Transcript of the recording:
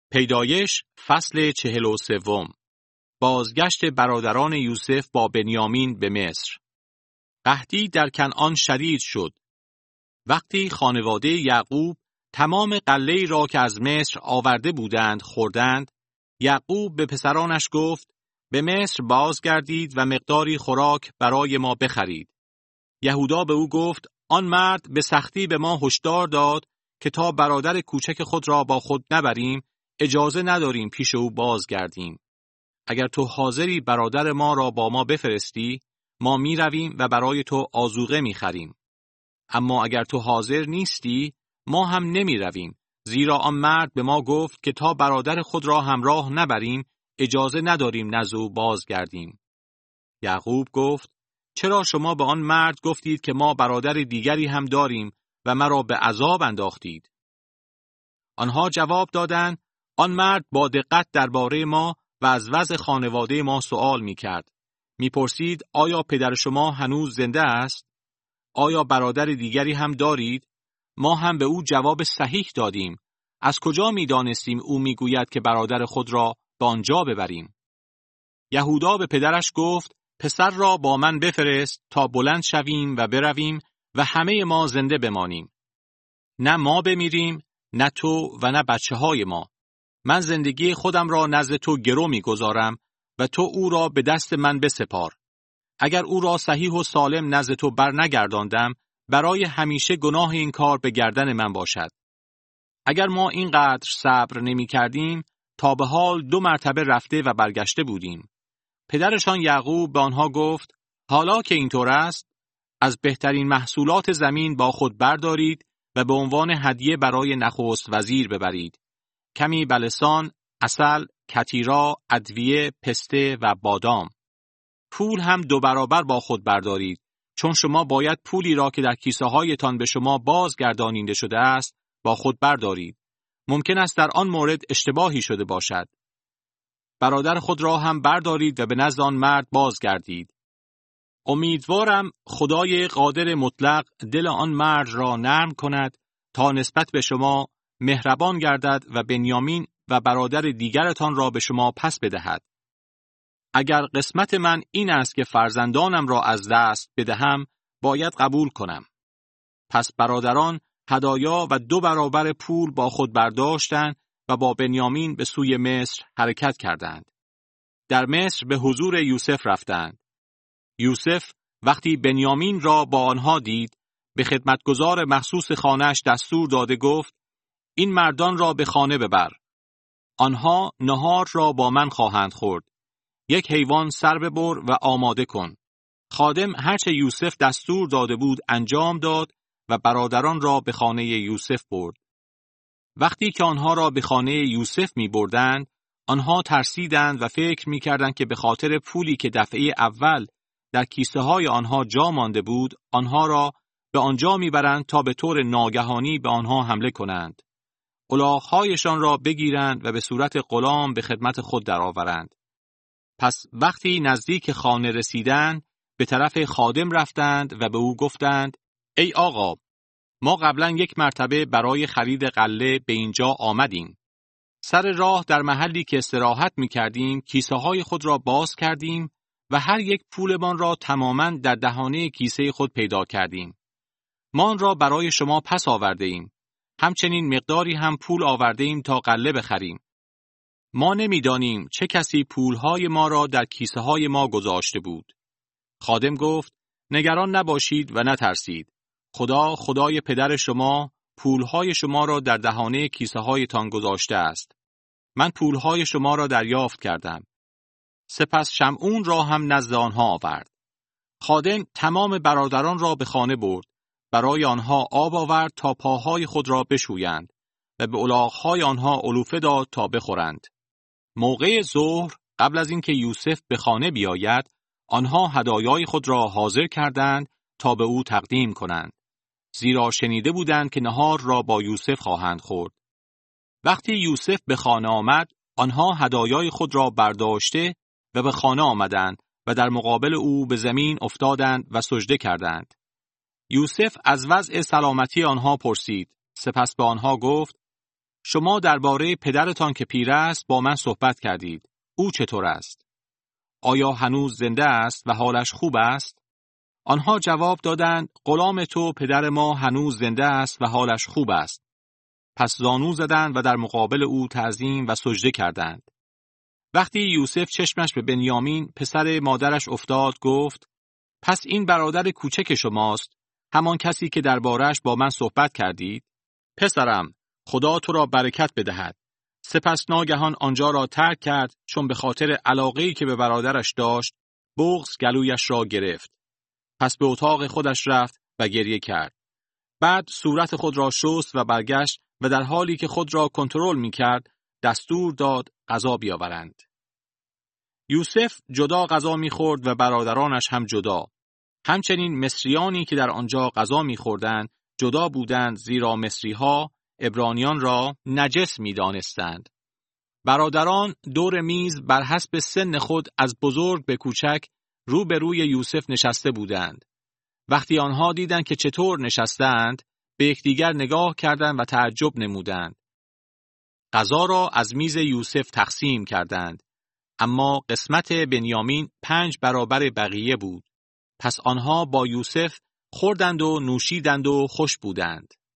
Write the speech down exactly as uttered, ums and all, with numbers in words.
پیدایش فصل چهل و سوم. بازگشت برادران یوسف با بنیامین به مصر. قحطی در کنعان شدید شد. وقتی خانواده یعقوب تمام غله‌ای را که از مصر آورده بودند خوردند، یعقوب به پسرانش گفت: به مصر بازگردید و مقداری خوراک برای ما بخرید. یهودا به او گفت: آن مرد به سختی به ما هشدار داد که تا برادر کوچک خود را با خود نبریم، اجازه نداریم پیش او بازگردیم. اگر تو حاضری برادر ما را با ما بفرستی، ما می رویم و برای تو آذوقه می خریم. اما اگر تو حاضر نیستی، ما هم نمی رویم، زیرا آن مرد به ما گفت که تا برادر خود را همراه نبریم، اجازه نداریم نزد او بازگردیم. یعقوب گفت: چرا شما به آن مرد گفتید که ما برادر دیگری هم داریم و مرا به عذاب انداختید؟ آنها جواب دادند: آن مرد با دقت درباره ما و از وضع خانواده ما سؤال می کرد. می پرسید: آیا پدر شما هنوز زنده است؟ آیا برادر دیگری هم دارید؟ ما هم به او جواب صحیح دادیم. از کجا می دانستیم او می گوید که برادر خود را به آنجا ببریم؟ یهودا به پدرش گفت: پسر را با من بفرست تا بلند شویم و برویم و همه ما زنده بمانیم. نه ما بمیریم، نه تو و نه بچه های ما. من زندگی خودم را نزد تو گرو می گذارم و تو او را به دست من بسپار. اگر او را صحیح و سالم نزد تو بر نگرداندم، برای همیشه گناه این کار به گردن من باشد. اگر ما اینقدر صبر نمی کردیم، تا به حال دو مرتبه رفته و برگشته بودیم. پدرشان یعقوب به آنها گفت: حالا که اینطور است، از بهترین محصولات زمین با خود بردارید و به عنوان هدیه برای نخست وزیر ببرید. کمی بلسان، عسل، کتیرا، ادویه، پسته و بادام. پول هم دو برابر با خود بردارید، چون شما باید پولی را که در کیسه هایتان به شما بازگردانیده شده است با خود بردارید. ممکن است در آن مورد اشتباهی شده باشد. برادر خود را هم بردارید و به نزد آن مرد بازگردید. امیدوارم خدای قادر مطلق دل آن مرد را نرم کند تا نسبت به شما مهربان گردد و بنیامین و برادر دیگرتان را به شما پس بدهد. اگر قسمت من این است که فرزندانم را از دست بدهم، باید قبول کنم. پس برادران هدایا و دو برابر پول با خود برداشتند و با بنیامین به سوی مصر حرکت کردند. در مصر به حضور یوسف رفتند. یوسف وقتی بنیامین را با آنها دید، به خدمتگزار مخصوص خانه‌اش دستور داده گفت: این مردان را به خانه ببر. آنها نهار را با من خواهند خورد. یک حیوان سر ببر و آماده کن. خادم هرچه یوسف دستور داده بود انجام داد و برادران را به خانه یوسف برد. وقتی که آنها را به خانه یوسف می بردند، آنها ترسیدند و فکر می کردند که به خاطر پولی که دفعه اول در کیسه های آنها جا مانده بود، آنها را به آنجا می برند تا به طور ناگهانی به آنها حمله کنند. الاغ‌هایشان را بگیرند و به صورت غلام به خدمت خود درآورند. پس وقتی نزدیک خانه رسیدند، به طرف خادم رفتند و به او گفتند: ای آقا، ما قبلا یک مرتبه برای خرید غله به اینجا آمدیم. سر راه در محلی که استراحت می کردیم، کیسه های خود را باز کردیم و هر یک پولمان را تماماً در دهانه کیسه خود پیدا کردیم. ما آن را برای شما پس آورده ایم. همچنین مقداری هم پول آورده ایم تا غله بخریم. ما نمی‌دانیم چه کسی پولهای ما را در کیسه های ما گذاشته بود. خادم گفت: نگران نباشید و نترسید. خدا خدای پدر شما پولهای شما را در دهانه کیسه هایتان گذاشته است. من پولهای شما را دریافت کردم. سپس شمعون را هم نزد آنها آورد. خادم تمام برادران را به خانه برد. برای آنها آب آورد تا پاهای خود را بشویند و به الاغ‌های آنها علوفه داد تا بخورند. موقع ظهر قبل از اینکه یوسف به خانه بیاید، آنها هدایای خود را حاضر کردند تا به او تقدیم کنند، زیرا شنیده بودند که نهار را با یوسف خواهند خورد. وقتی یوسف به خانه آمد، آنها هدایای خود را برداشته و به خانه آمدند و در مقابل او به زمین افتادند و سجده کردند. یوسف از وضع سلامتی آنها پرسید، سپس به آنها گفت: شما درباره پدرتان که پیر است با من صحبت کردید. او چطور است؟ آیا هنوز زنده است و حالش خوب است؟ آنها جواب دادند غلام تو پدر ما هنوز زنده است و حالش خوب است. پس زانو زدند و در مقابل او تعظیم و سجده کردند. وقتی یوسف چشمش به بنیامین پسر مادرش افتاد گفت پس این برادر کوچک شماست، همان کسی که درباره‌اش با من صحبت کردید؟ پسرم، خدا تو را برکت بدهد. سپس ناگهان آنجا را ترک کرد چون به خاطر علاقه‌ای که به برادرش داشت بغض گلویش را گرفت. پس به اتاق خودش رفت و گریه کرد. بعد صورت خود را شست و برگشت و در حالی که خود را کنترل می‌کرد دستور داد غذا بیاورند. یوسف جدا غذا می‌خورد و برادرانش هم جدا. همچنین مصریانی که در آنجا غذا می‌خوردند جدا بودند، زیرا مصری‌ها عبرانیان را نجس می‌دانستند. برادران دور میز بر حسب سن خود از بزرگ به کوچک رو به روی یوسف نشسته بودند. وقتی آنها دیدند که چطور نشستند، به یکدیگر نگاه کردند و تعجب نمودند. غذا را از میز یوسف تقسیم کردند، اما قسمت بنیامین پنج برابر بقیه بود. پس آنها با یوسف خوردند و نوشیدند و خوش بودند.